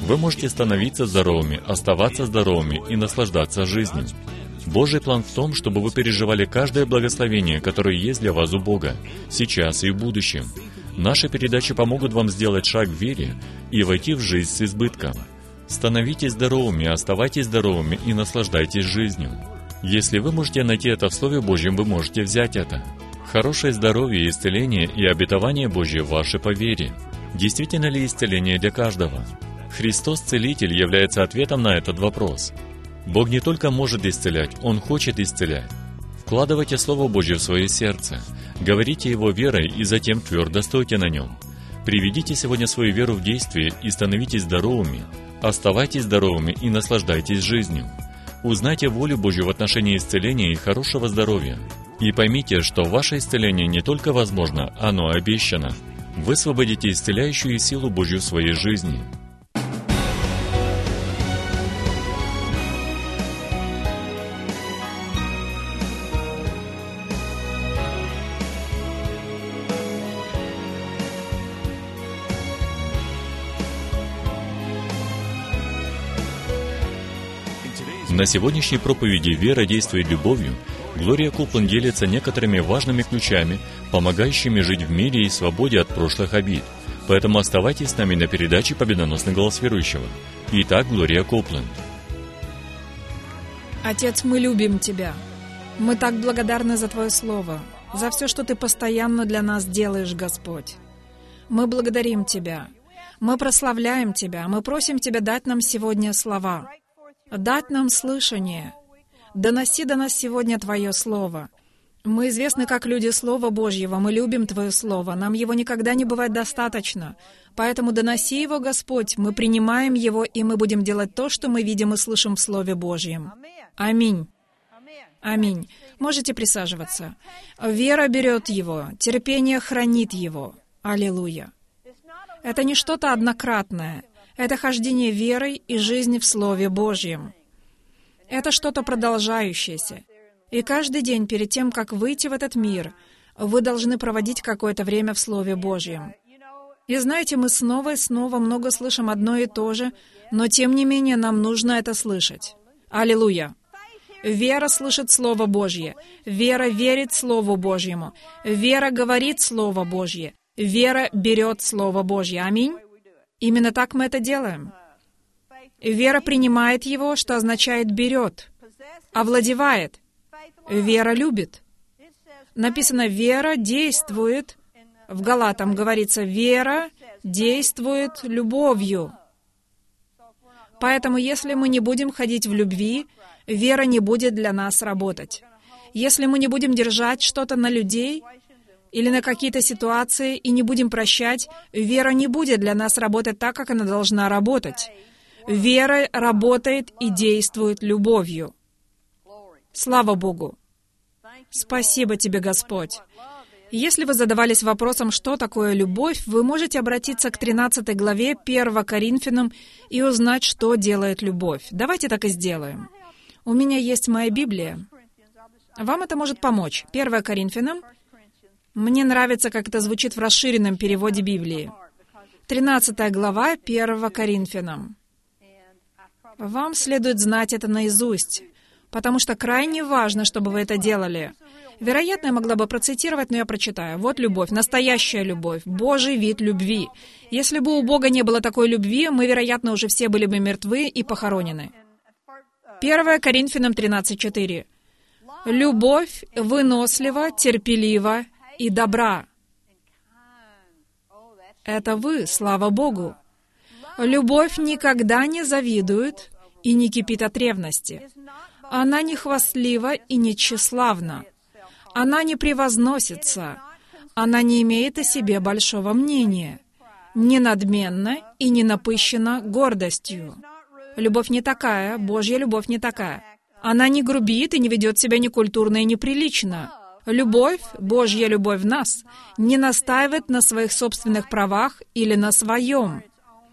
Вы можете становиться здоровыми, оставаться здоровыми и наслаждаться жизнью. Божий план в том, чтобы вы переживали каждое благословение, которое есть для вас у Бога, сейчас и в будущем. Наши передачи помогут вам сделать шаг в вере и войти в жизнь с избытком. Становитесь здоровыми, оставайтесь здоровыми и наслаждайтесь жизнью. Если вы можете найти это в Слове Божьем, вы можете взять это. Хорошее здоровье, исцеление и обетование Божье ваши по вере. Действительно ли исцеление для каждого? Христос Целитель является ответом на этот вопрос. Бог не только может исцелять, Он хочет исцелять. Вкладывайте Слово Божье в свое сердце, говорите Его верой и затем твердо стойте на нем. Приведите сегодня свою веру в действие и становитесь здоровыми. Оставайтесь здоровыми и наслаждайтесь жизнью. Узнайте волю Божью в отношении исцеления и хорошего здоровья. И поймите, что ваше исцеление не только возможно, оно обещано. Высвободите исцеляющую силу Божью в своей жизни. На сегодняшней проповеди «Вера действует любовью» Глория Копланд делится некоторыми важными ключами, помогающими жить в мире и свободе от прошлых обид. Поэтому оставайтесь с нами на передаче «Победоносный голос верующего». Итак, Глория Копланд. Отец, мы любим Тебя. Мы так благодарны за Твое Слово, за все, что Ты постоянно для нас делаешь, Господь. Мы благодарим Тебя. Мы прославляем Тебя. Мы просим Тебя дать нам сегодня слова, дать нам слышание. Доноси до нас сегодня Твое Слово. Мы известны как люди Слова Божьего, мы любим Твое Слово, нам его никогда не бывает достаточно. Поэтому доноси его, Господь, мы принимаем его, и мы будем делать то, что мы видим и слышим в Слове Божьем. Аминь. Аминь. Можете присаживаться. Вера берет его, терпение хранит его. Аллилуйя. Это не что-то однократное. Это хождение верой и жизнь в Слове Божьем. Это что-то продолжающееся. И каждый день перед тем, как выйти в этот мир, вы должны проводить какое-то время в Слове Божьем. И знаете, мы снова и снова много слышим одно и то же, но тем не менее нам нужно это слышать. Аллилуйя! Вера слышит Слово Божье. Вера верит Слову Божьему. Вера говорит Слово Божье. Вера берет Слово Божье. Аминь. Именно так мы это делаем. Вера принимает его, что означает «берет», овладевает. Вера любит. Написано «вера действует». В Галатам говорится «вера действует любовью». Поэтому, если мы не будем ходить в любви, вера не будет для нас работать. Если мы не будем держать что-то на людей или на какие-то ситуации и не будем прощать, вера не будет для нас работать так, как она должна работать. Вера работает и действует любовью. Слава Богу! Спасибо Тебе, Господь! Если вы задавались вопросом, что такое любовь, вы можете обратиться к 13 главе 1 Коринфянам и узнать, что делает любовь. Давайте так и сделаем. У меня есть моя Библия. Вам это может помочь. 1 Коринфянам. Мне нравится, как это звучит в расширенном переводе Библии. 13 глава 1 Коринфянам. Вам следует знать это наизусть, потому что крайне важно, чтобы вы это делали. Вероятно, я могла бы процитировать, но я прочитаю. Вот любовь, настоящая любовь, Божий вид любви. Если бы у Бога не было такой любви, мы, вероятно, уже все были бы мертвы и похоронены. 1 Коринфянам 13:4. Любовь вынослива, терпелива и добра. Это вы, слава Богу. Любовь никогда не завидует и не кипит от ревности. Она не хвастлива и не тщеславна. Она не превозносится. Она не имеет о себе большого мнения. Не надменна и не напыщена гордостью. Любовь не такая, Божья любовь не такая. Она не грубит и не ведет себя некультурно и неприлично. Любовь, Божья любовь в нас, не настаивает на своих собственных правах или на своем.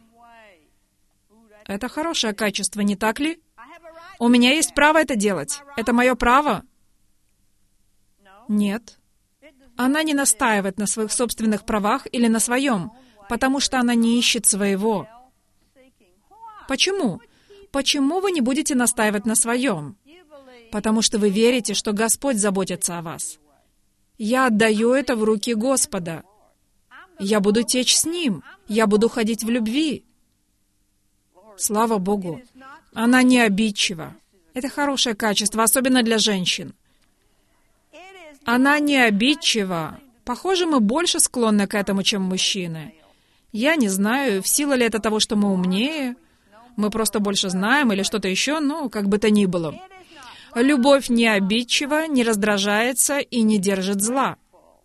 Это хорошее качество, не так ли? У меня есть право это делать. Это мое право? Нет. Она не настаивает на своих собственных правах или на своем, потому что она не ищет своего. Почему? Почему вы не будете настаивать на своем? Потому что вы верите, что Господь заботится о вас. Я отдаю это в руки Господа. Я буду течь с Ним. Я буду ходить в любви. Слава Богу. Она не обидчива. Это хорошее качество, особенно для женщин. Она не обидчива. Похоже, мы больше склонны к этому, чем мужчины. Я не знаю, в силу ли это того, что мы умнее, мы просто больше знаем или что-то еще, ну, как бы то ни было. Любовь не обидчива, не раздражается и не держит зла.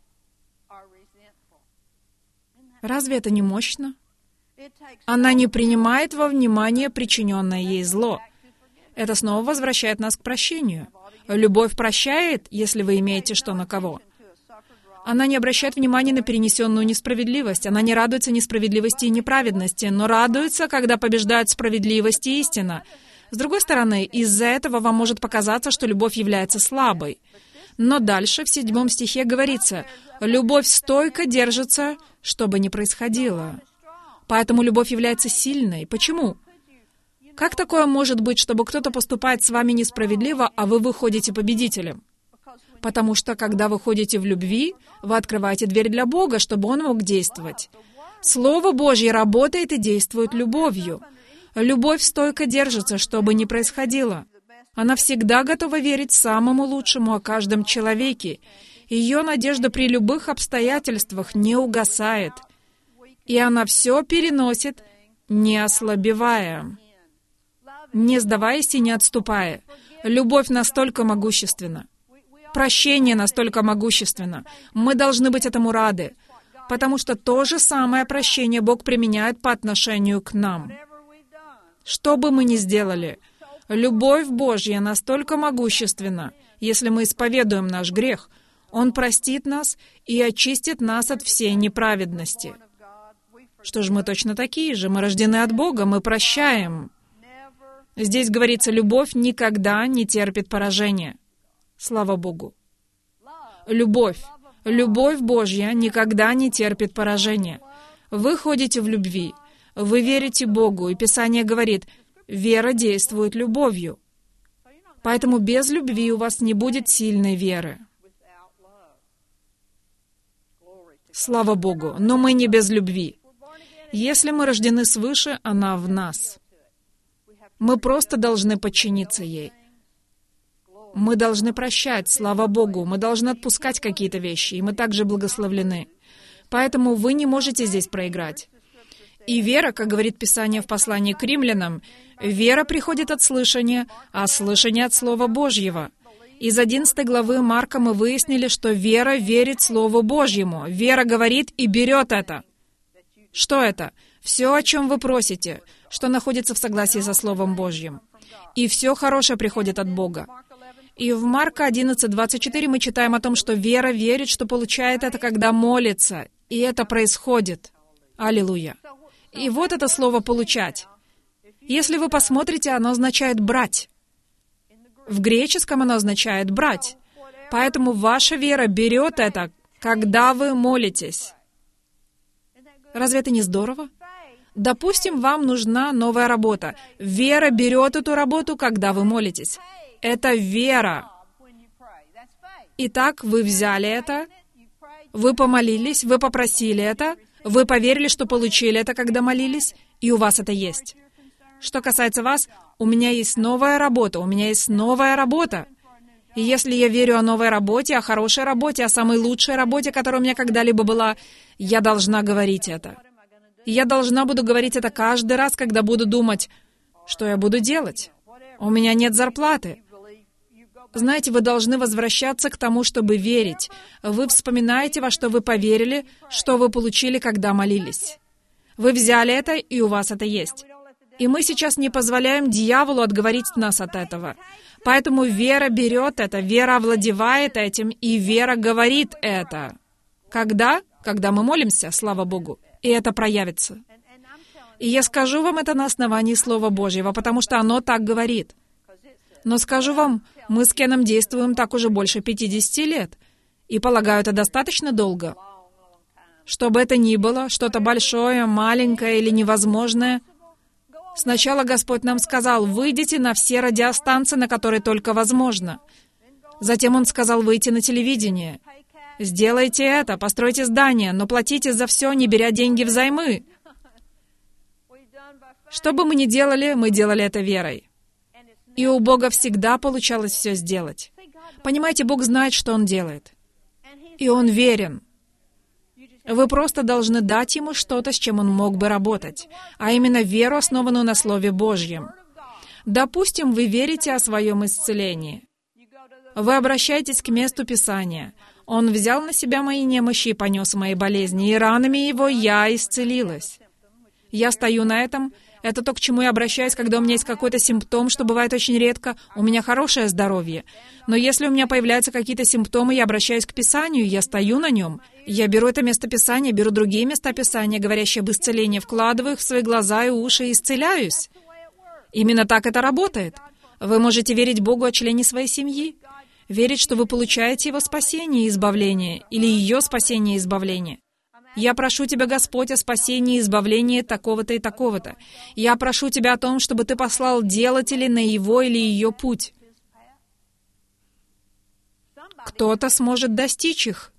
Разве это не мощно? Она не принимает во внимание причиненное ей зло. Это снова возвращает нас к прощению. Любовь прощает, если вы имеете что на кого. Она не обращает внимания на перенесенную несправедливость. Она не радуется несправедливости и неправедности, но радуется, когда побеждают справедливость и истина. С другой стороны, из-за этого вам может показаться, что любовь является слабой. Но дальше, в 7 стихе говорится, «Любовь стойко держится, что бы ни происходило». Поэтому любовь является сильной. Почему? Как такое может быть, чтобы кто-то поступает с вами несправедливо, а вы выходите победителем? Потому что, когда вы ходите в любви, вы открываете дверь для Бога, чтобы Он мог действовать. Слово Божье работает и действует любовью. Любовь стойко держится, что бы ни происходило. Она всегда готова верить самому лучшему о каждом человеке. Ее надежда при любых обстоятельствах не угасает. И она все переносит, не ослабевая, не сдаваясь и не отступая. Любовь настолько могущественна. Прощение настолько могущественно. Мы должны быть этому рады, потому что то же самое прощение Бог применяет по отношению к нам. Что бы мы ни сделали, любовь Божья настолько могущественна, если мы исповедуем наш грех, Он простит нас и очистит нас от всей неправедности. Что же мы точно такие же? Мы рождены от Бога, мы прощаем. Здесь говорится, любовь никогда не терпит поражения. Слава Богу. Любовь Божья никогда не терпит поражения. Вы ходите в любви, вы верите Богу, и Писание говорит, вера действует любовью. Поэтому без любви у вас не будет сильной веры. Слава Богу, но мы не без любви. Если мы рождены свыше, она в нас. Мы просто должны подчиниться ей. Мы должны прощать, слава Богу, мы должны отпускать какие-то вещи, и мы также благословлены. Поэтому вы не можете здесь проиграть. И вера, как говорит Писание в послании к римлянам, вера приходит от слышания, а слышание от Слова Божьего. Из 11 главы Марка мы выяснили, что вера верит Слову Божьему. Вера говорит и берет это. Что это? Все, о чем вы просите, что находится в согласии со Словом Божьим. И все хорошее приходит от Бога. И в Марка 11:24 мы читаем о том, что вера верит, что получает это, когда молится. И это происходит. Аллилуйя. И вот это слово «получать». Если вы посмотрите, оно означает «брать». В греческом оно означает «брать». Поэтому ваша вера берет это, когда вы молитесь. Разве это не здорово? Допустим, вам нужна новая работа. Вера берет эту работу, когда вы молитесь. Это вера. Итак, вы взяли это, вы помолились, вы попросили это, вы поверили, что получили это, когда молились, и у вас это есть. Что касается вас, у меня есть новая работа, у меня есть новая работа. И если я верю о новой работе, о хорошей работе, о самой лучшей работе, которая у меня когда-либо была, я должна говорить это. И я должна буду говорить это каждый раз, когда буду думать, что я буду делать. У меня нет зарплаты. Знаете, вы должны возвращаться к тому, чтобы верить. Вы вспоминаете, во что вы поверили, что вы получили, когда молились. Вы взяли это, и у вас это есть. И мы сейчас не позволяем дьяволу отговорить нас от этого. Поэтому вера берет это, вера овладевает этим, и вера говорит это. Когда? Когда мы молимся, слава Богу. И это проявится. И я скажу вам это на основании Слова Божьего, потому что оно так говорит. Но скажу вам, мы с Кеном действуем так уже больше 50 лет. И полагаю, это достаточно долго. Что бы это ни было, что-то большое, маленькое или невозможное, Сначала Господь нам сказал: выйдите на все радиостанции, на которые только возможно. Затем Он сказал выйти на телевидение. Сделайте это, постройте здание, но платите за все, не беря деньги взаймы. Что бы мы ни делали, мы делали это верой. И у Бога всегда получалось все сделать. Понимаете, Бог знает, что Он делает. И Он верен. Вы просто должны дать Ему что-то, с чем Он мог бы работать, а именно веру, основанную на Слове Божьем. Допустим, вы верите о своем исцелении. Вы обращаетесь к месту Писания. Он взял на себя мои немощи и понес мои болезни, и ранами Его я исцелилась. Я стою на этом. Это то, к чему я обращаюсь, когда у меня есть какой-то симптом, что бывает очень редко. У меня хорошее здоровье. Но если у меня появляются какие-то симптомы, я обращаюсь к Писанию, я стою на нем. Я беру это место Писания, беру другие места Писания, говорящие об исцелении, вкладываю их в свои глаза и уши и исцеляюсь. Именно так это работает. Вы можете верить Богу о члене своей семьи, верить, что вы получаете Его спасение и избавление, или ее спасение и избавление. Я прошу Тебя, Господь, о спасении и избавлении такого-то и такого-то. Я прошу Тебя о том, чтобы Ты послал делателей на его или ее путь. Кто-то сможет достичь их.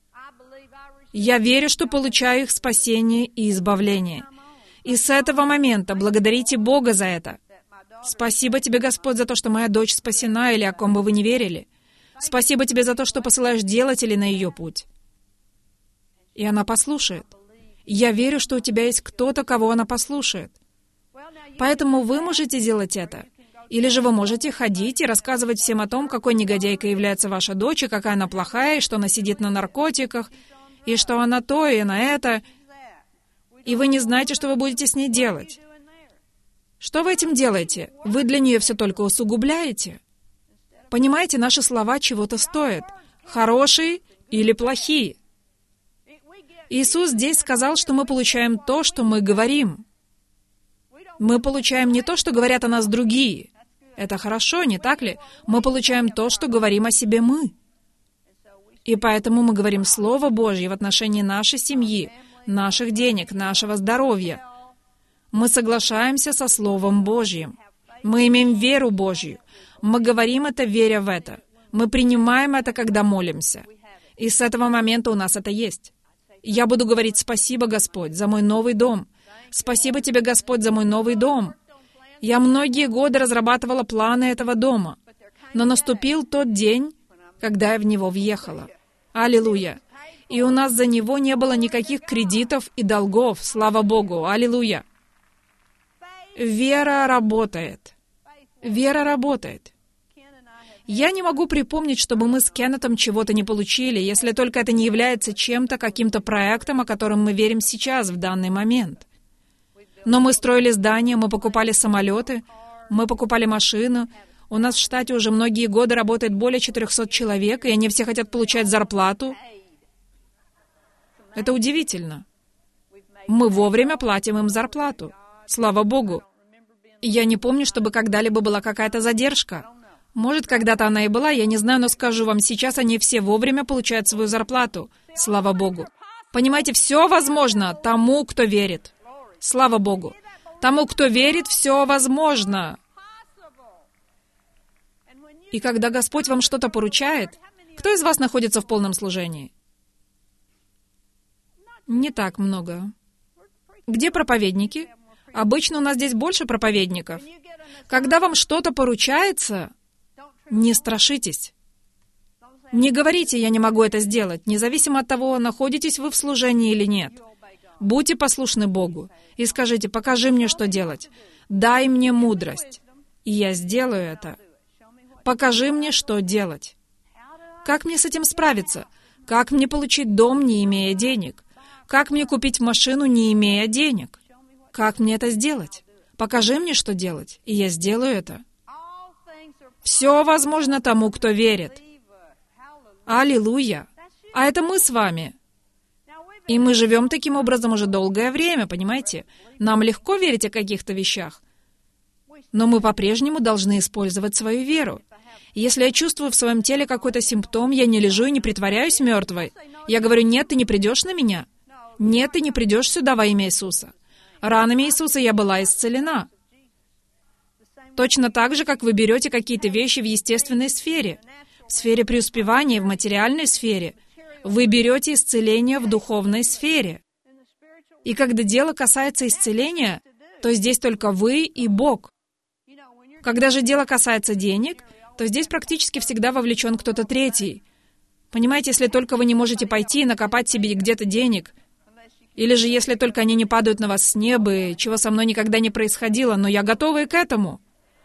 Я верю, что получаю их спасение и избавление. И с этого момента благодарите Бога за это. Спасибо Тебе, Господь, за то, что моя дочь спасена, или о ком бы вы ни верили. Спасибо Тебе за то, что посылаешь делателей на ее путь. И она послушает. Я верю, что у Тебя есть кто-то, кого она послушает. Поэтому вы можете делать это. Или же вы можете ходить и рассказывать всем о том, какой негодяйкой является ваша дочь, и какая она плохая, и что она сидит на наркотиках, и что она то, и на это. И вы не знаете, что вы будете с ней делать. Что вы этим делаете? Вы для нее все только усугубляете. Понимаете, наши слова чего-то стоят. Хорошие или плохие. Иисус здесь сказал, что мы получаем то, что мы говорим. Мы получаем не то, что говорят о нас другие. Это хорошо, не так ли? Мы получаем то, что говорим о себе мы. И поэтому мы говорим Слово Божье в отношении нашей семьи, наших денег, нашего здоровья. Мы соглашаемся со Словом Божьим. Мы имеем веру Божью. Мы говорим это, веря в это. Мы принимаем это, когда молимся. И с этого момента у нас это есть. Я буду говорить: «Спасибо, Господь, за мой новый дом. Спасибо Тебе, Господь, за мой новый дом». Я многие годы разрабатывала планы этого дома, но наступил тот день, когда я в него въехала. Аллилуйя! И у нас за него не было никаких кредитов и долгов, слава Богу! Аллилуйя! Вера работает. Вера работает. Я не могу припомнить, чтобы мы с Кеннетом чего-то не получили, если только это не является чем-то, каким-то проектом, о котором мы верим сейчас, в данный момент. Но мы строили здания, мы покупали самолеты, мы покупали машину. У нас в штате уже многие годы работает более 400 человек, и они все хотят получать зарплату. Это удивительно. Мы вовремя платим им зарплату. Слава Богу. Я не помню, чтобы когда-либо была какая-то задержка. Может, когда-то она и была, я не знаю, но скажу вам, сейчас они все вовремя получают свою зарплату. Слава Богу. Понимаете, все возможно тому, кто верит. Слава Богу. Тому, кто верит, все возможно. И когда Господь вам что-то поручает, кто из вас находится в полном служении? Не так много. Где проповедники? Обычно у нас здесь больше проповедников. Когда вам что-то поручается, не страшитесь. Не говорите: «Я не могу это сделать», независимо от того, находитесь вы в служении или нет. Будьте послушны Богу и скажите: «Покажи мне, что делать. Дай мне мудрость, и я сделаю это. Покажи мне, что делать. Как мне с этим справиться? Как мне получить дом, не имея денег? Как мне купить машину, не имея денег? Как мне это сделать? Покажи мне, что делать, и я сделаю это». Все возможно тому, кто верит. Аллилуйя! А это мы с вами. И мы живем таким образом уже долгое время, понимаете? Нам легко верить о каких-то вещах. Но мы по-прежнему должны использовать свою веру. Если я чувствую в своем теле какой-то симптом, я не лежу и не притворяюсь мертвой. Я говорю: «Нет, ты не придешь на меня. Нет, ты не придешь сюда во имя Иисуса». Ранами Иисуса я была исцелена. Точно так же, как вы берете какие-то вещи в естественной сфере, в сфере преуспевания, в материальной сфере. Вы берете исцеление в духовной сфере. И когда дело касается исцеления, то здесь только вы и Бог. Когда же дело касается денег, то здесь практически всегда вовлечен кто-то третий. Понимаете, если только вы не можете пойти и накопать себе где-то денег, или же если только они не падают на вас с неба, чего со мной никогда не происходило, но я готова и к этому.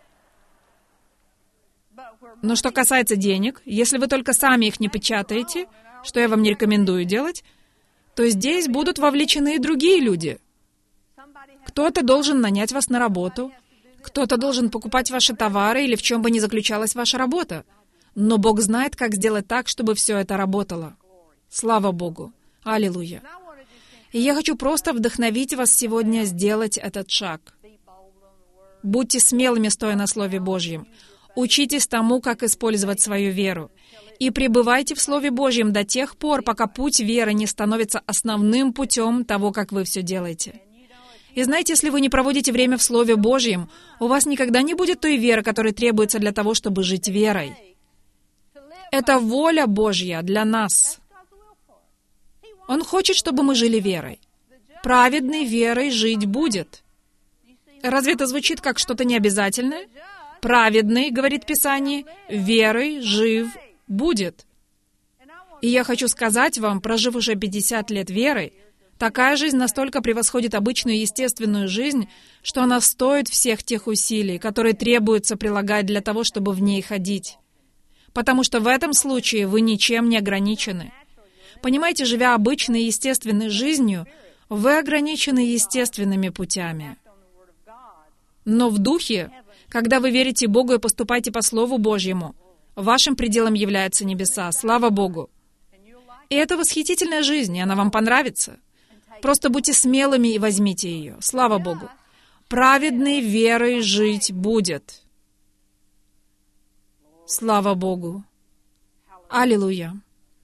Но что касается денег, если вы только сами их не печатаете, что я вам не рекомендую делать, то здесь будут вовлечены и другие люди. Кто-то должен нанять вас на работу, кто-то должен покупать ваши товары или в чем бы ни заключалась ваша работа. Но Бог знает, как сделать так, чтобы все это работало. Слава Богу! Аллилуйя! И я хочу просто вдохновить вас сегодня сделать этот шаг. Будьте смелыми, стоя на Слове Божьем. Учитесь тому, как использовать свою веру. И пребывайте в Слове Божьем до тех пор, пока путь веры не становится основным путем того, как вы все делаете. И знаете, если вы не проводите время в Слове Божьем, у вас никогда не будет той веры, которая требуется для того, чтобы жить верой. Это воля Божья для нас. Он хочет, чтобы мы жили верой. Праведный верой жить будет. Разве это звучит как что-то необязательное? Праведный, говорит Писание, верой жив будет. И я хочу сказать вам, прожив уже 50 лет верой, такая жизнь настолько превосходит обычную естественную жизнь, что она стоит всех тех усилий, которые требуется прилагать для того, чтобы в ней ходить. Потому что в этом случае вы ничем не ограничены. Понимаете, живя обычной естественной жизнью, вы ограничены естественными путями. Но в духе, когда вы верите Богу и поступаете по Слову Божьему, вашим пределом являются небеса. Слава Богу! И это восхитительная жизнь, и она вам понравится. Просто будьте смелыми и возьмите ее. Слава Богу! Праведный верой жить будет. Слава Богу! Аллилуйя!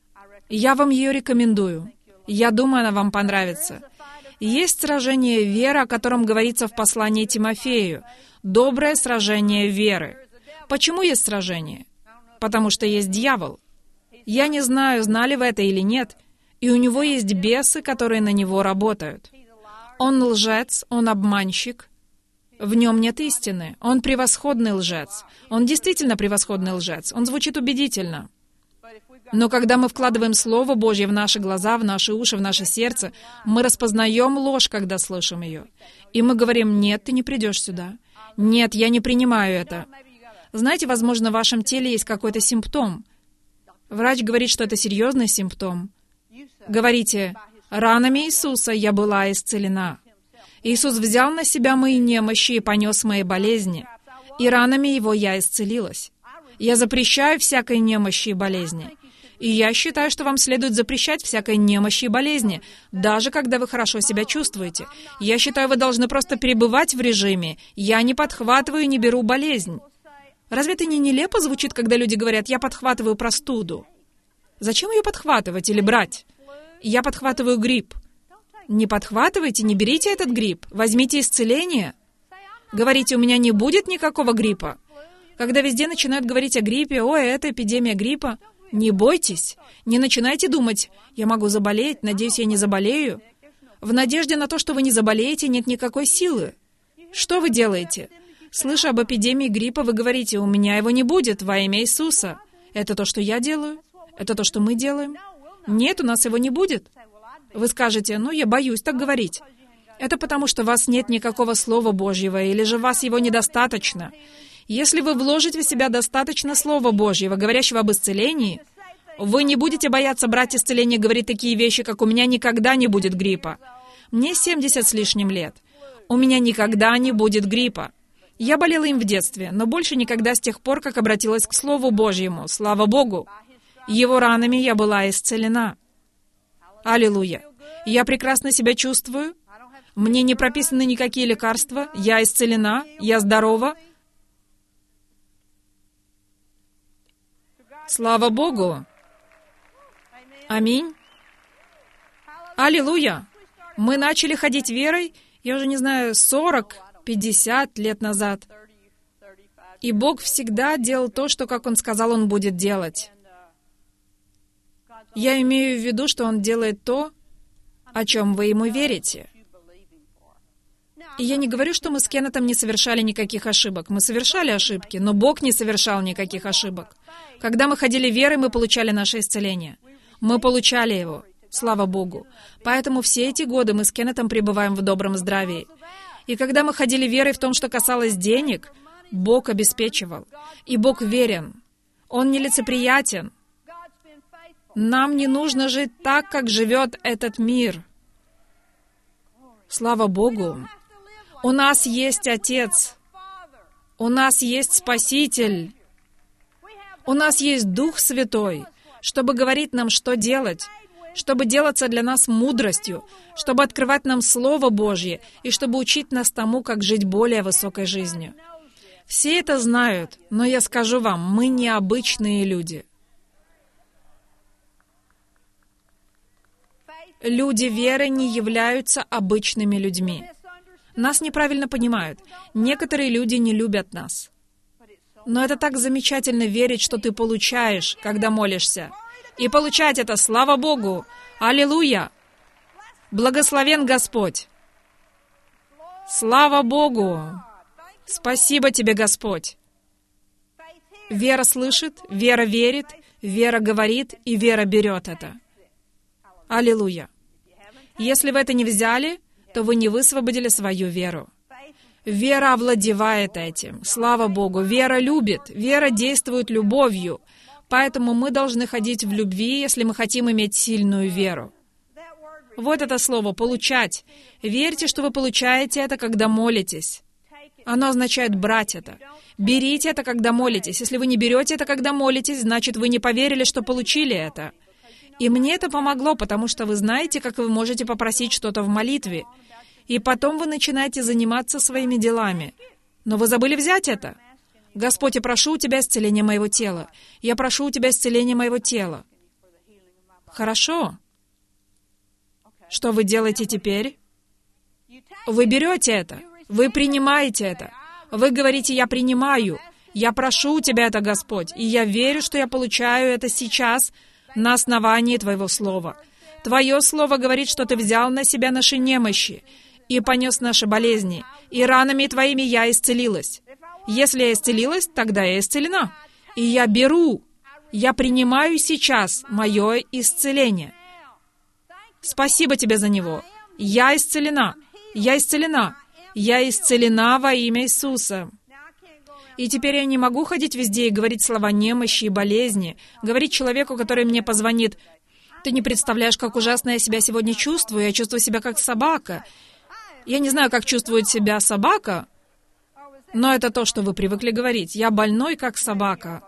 Я вам ее рекомендую. Я думаю, она вам понравится. Есть сражение веры, о котором говорится в послании Тимофею. Доброе сражение веры. Почему есть сражение? Потому что есть дьявол. Я не знаю, знали вы это или нет, и у него есть бесы, которые на него работают. Он лжец, он обманщик. В нем нет истины. Он превосходный лжец. Он действительно превосходный лжец. Он звучит убедительно. Но когда мы вкладываем Слово Божье в наши глаза, в наши уши, в наше сердце, мы распознаем ложь, когда слышим ее. И мы говорим: «Нет, ты не придешь сюда. Нет, я не принимаю это». Знаете, возможно, в вашем теле есть какой-то симптом. Врач говорит, что это серьезный симптом. Говорите: «Ранами Иисуса я была исцелена». Иисус взял на себя мои немощи и понес мои болезни, и ранами Его я исцелилась. Я запрещаю всякой немощи и болезни. И я считаю, что вам следует запрещать всякой немощи и болезни, даже когда вы хорошо себя чувствуете. Я считаю, вы должны просто пребывать в режиме «я не подхватываю и не беру болезнь». Разве это не нелепо звучит, когда люди говорят «я подхватываю простуду»? Зачем ее подхватывать или брать? «Я подхватываю грипп». Не подхватывайте, не берите этот грипп. Возьмите исцеление. Говорите: «У меня не будет никакого гриппа». Когда везде начинают говорить о гриппе, «Ой, это эпидемия гриппа», не бойтесь, не начинайте думать: «Я могу заболеть, надеюсь, я не заболею». В надежде на то, что вы не заболеете, нет никакой силы. Что вы делаете? Слыша об эпидемии гриппа, вы говорите: «У меня его не будет во имя Иисуса». Это то, что я делаю? Это то, что мы делаем? Нет, у нас его не будет. Вы скажете: «Ну, я боюсь так говорить». Это потому, что у вас нет никакого Слова Божьего, или же у вас его недостаточно. Если вы вложите в себя достаточно Слова Божьего, говорящего об исцелении, вы не будете бояться брать исцеление и говорить такие вещи, как «у меня никогда не будет гриппа». Мне 70 с лишним лет. У меня никогда не будет гриппа. Я болела им в детстве, но больше никогда с тех пор, как обратилась к Слову Божьему. Слава Богу! Его ранами я была исцелена. Аллилуйя! Я прекрасно себя чувствую. Мне не прописаны никакие лекарства. Я исцелена. Я здорова. Слава Богу! Аминь! Аллилуйя! Мы начали ходить верой, я уже не знаю, 40, 50 лет назад. И Бог всегда делал то, что, как Он сказал, Он будет делать. Я имею в виду, что Он делает то, о чем вы Ему верите. И я не говорю, что мы с Кеннетом не совершали никаких ошибок. Мы совершали ошибки, но Бог не совершал никаких ошибок. Когда мы ходили верой, мы получали наше исцеление. Мы получали его. Слава Богу. Поэтому все эти годы мы с Кеннетом пребываем в добром здравии. И когда мы ходили верой в том, что касалось денег, Бог обеспечивал. И Бог верен. Он нелицеприятен. Нам не нужно жить так, как живет этот мир. Слава Богу. У нас есть Отец. У нас есть Спаситель. У нас есть Дух Святой, чтобы говорить нам, что делать, чтобы делаться для нас мудростью, чтобы открывать нам Слово Божье и чтобы учить нас тому, как жить более высокой жизнью. Все это знают, но я скажу вам, мы необычные люди. Люди веры не являются обычными людьми. Нас неправильно понимают. Некоторые люди не любят нас. Но это так замечательно верить, что ты получаешь, когда молишься. И получать это, слава Богу! Аллилуйя! Благословен Господь! Слава Богу! Спасибо тебе, Господь! Вера слышит, вера верит, вера говорит, и вера берет это. Аллилуйя! Если вы это не взяли, то вы не высвободили свою веру. Вера овладевает этим. Слава Богу. Вера любит. Вера действует любовью. Поэтому мы должны ходить в любви, если мы хотим иметь сильную веру. Вот это слово «получать». Верьте, что вы получаете это, когда молитесь. Оно означает брать это. Берите это, когда молитесь. Если вы не берете это, когда молитесь, значит, вы не поверили, что получили это. И мне это помогло, потому что вы знаете, как вы можете попросить что-то в молитве. И потом вы начинаете заниматься своими делами. Но вы забыли взять это. Господь, я прошу у Тебя исцеления моего тела. Я прошу у Тебя исцеления моего тела. Хорошо. Что вы делаете теперь? Вы берете это. Вы принимаете это. Вы говорите, я принимаю. Я прошу у Тебя это, Господь. И я верю, что я получаю это сейчас на основании Твоего Слова. Твое Слово говорит, что Ты взял на себя наши немощи и понес наши болезни, и ранами Твоими я исцелилась. Если я исцелилась, тогда я исцелена. И я беру, я принимаю сейчас мое исцеление. Спасибо Тебе за него. Я исцелена. Я исцелена. Я исцелена во имя Иисуса. И теперь я не могу ходить везде и говорить слова немощи и болезни, говорить человеку, который мне позвонит: «Ты не представляешь, как ужасно я себя сегодня чувствую. Я чувствую себя как собака». Я не знаю, как чувствует себя собака, но это то, что вы привыкли говорить. «Я больной, как собака».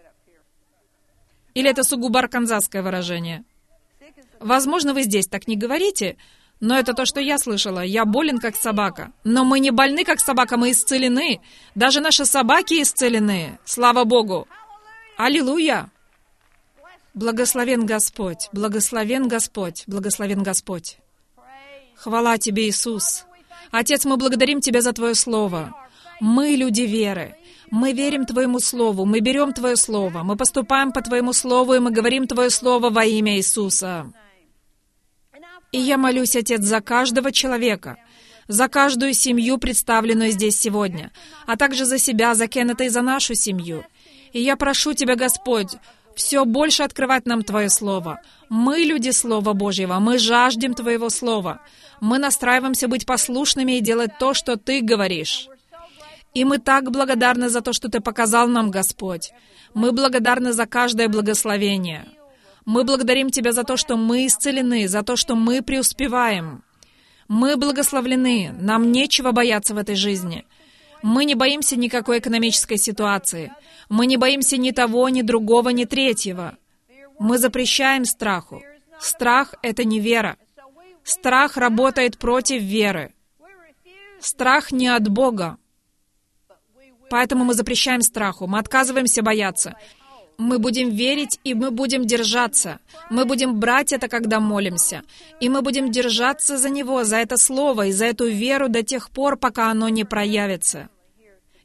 Или это сугубо арканзасское выражение? Возможно, вы здесь так не говорите, но это то, что я слышала. «Я болен, как собака». Но мы не больны, как собака, мы исцелены. Даже наши собаки исцелены. Слава Богу! Аллилуйя! Благословен Господь! Благословен Господь! Благословен Господь! Хвала Тебе, Иисус! Отец, мы благодарим Тебя за Твое Слово. Мы люди веры. Мы верим Твоему Слову, мы берем Твое Слово, мы поступаем по Твоему Слову, и мы говорим Твое Слово во имя Иисуса. И я молюсь, Отец, за каждого человека, за каждую семью, представленную здесь сегодня, а также за себя, за Кеннета и за нашу семью. И я прошу Тебя, Господь, все больше открывать нам Твое Слово. Мы люди Слова Божьего, мы жаждем Твоего Слова. Мы настраиваемся быть послушными и делать то, что Ты говоришь. И мы так благодарны за то, что Ты показал нам, Господь. Мы благодарны за каждое благословение. Мы благодарим Тебя за то, что мы исцелены, за то, что мы преуспеваем. Мы благословлены, нам нечего бояться в этой жизни. Мы не боимся никакой экономической ситуации. Мы не боимся ни того, ни другого, ни третьего. Мы запрещаем страху. Страх — это не вера. Страх работает против веры. Страх не от Бога. Поэтому мы запрещаем страху, мы отказываемся бояться. Мы будем верить, и мы будем держаться. Мы будем брать это, когда молимся. И мы будем держаться за него, за это слово и за эту веру до тех пор, пока оно не проявится.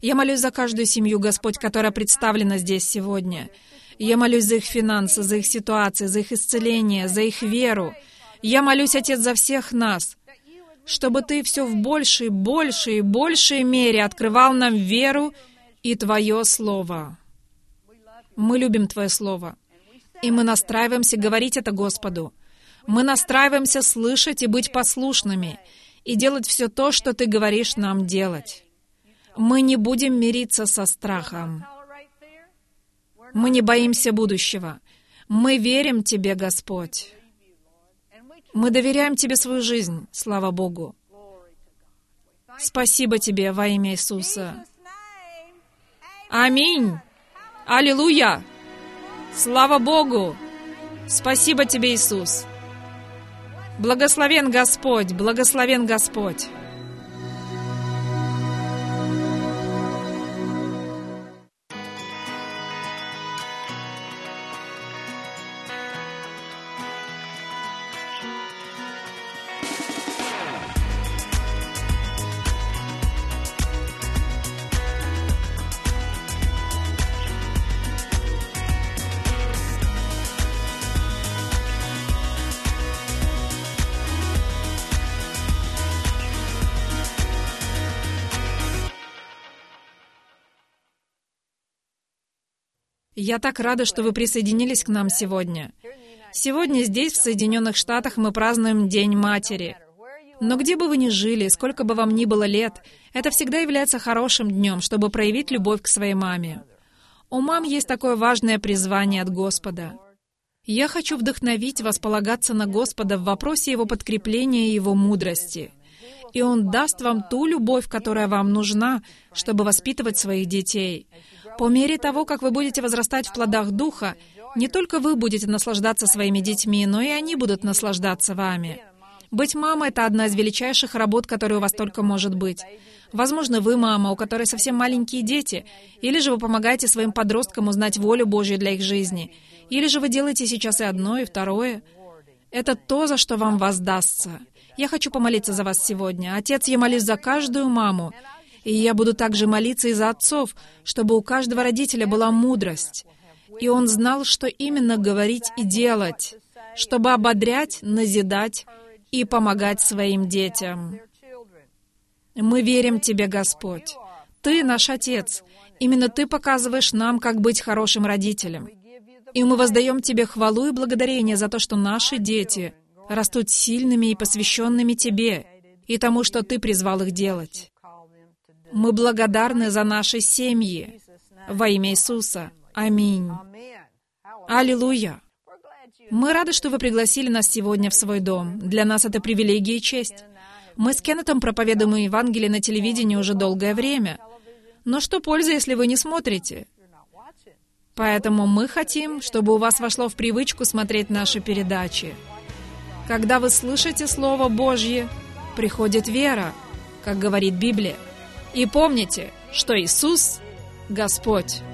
Я молюсь за каждую семью, Господь, которая представлена здесь сегодня. Я молюсь за их финансы, за их ситуации, за их исцеление, за их веру. Я молюсь, Отец, за всех нас, чтобы Ты все в большей, большей и большей мере открывал нам веру и Твое Слово. Мы любим Твое Слово, и мы настраиваемся говорить это Господу. Мы настраиваемся слышать и быть послушными, и делать все то, что Ты говоришь нам делать. Мы не будем мириться со страхом. Мы не боимся будущего. Мы верим Тебе, Господь. Мы доверяем Тебе свою жизнь, слава Богу. Спасибо Тебе во имя Иисуса. Аминь. Аллилуйя. Слава Богу. Спасибо Тебе, Иисус. Благословен Господь, благословен Господь. Я так рада, что вы присоединились к нам сегодня. Сегодня здесь, в Соединенных Штатах, мы празднуем День Матери. Но где бы вы ни жили, сколько бы вам ни было лет, это всегда является хорошим днем, чтобы проявить любовь к своей маме. У мам есть такое важное призвание от Господа. Я хочу вдохновить вас полагаться на Господа в вопросе Его подкрепления и Его мудрости. И Он даст вам ту любовь, которая вам нужна, чтобы воспитывать своих детей. По мере того, как вы будете возрастать в плодах Духа, не только вы будете наслаждаться своими детьми, но и они будут наслаждаться вами. Быть мамой — это одна из величайших работ, которая у вас только может быть. Возможно, вы мама, у которой совсем маленькие дети, или же вы помогаете своим подросткам узнать волю Божью для их жизни, или же вы делаете сейчас и одно, и второе. Это то, за что вам воздастся. Я хочу помолиться за вас сегодня. Отец, я молюсь за каждую маму, и я буду также молиться и за отцов, чтобы у каждого родителя была мудрость, и он знал, что именно говорить и делать, чтобы ободрять, назидать и помогать своим детям. Мы верим Тебе, Господь. Ты наш Отец. Именно Ты показываешь нам, как быть хорошим родителем. И мы воздаем Тебе хвалу и благодарение за то, что наши дети растут сильными и посвященными Тебе и тому, что Ты призвал их делать. Мы благодарны за наши семьи. Во имя Иисуса. Аминь. Аллилуйя. Мы рады, что вы пригласили нас сегодня в свой дом. Для нас это привилегия и честь. Мы с Кеннетом проповедуем Евангелие на телевидении уже долгое время. Но что польза, если вы не смотрите? Поэтому мы хотим, чтобы у вас вошло в привычку смотреть наши передачи. Когда вы слышите Слово Божье, приходит вера, как говорит Библия. И помните, что Иисус — Господь.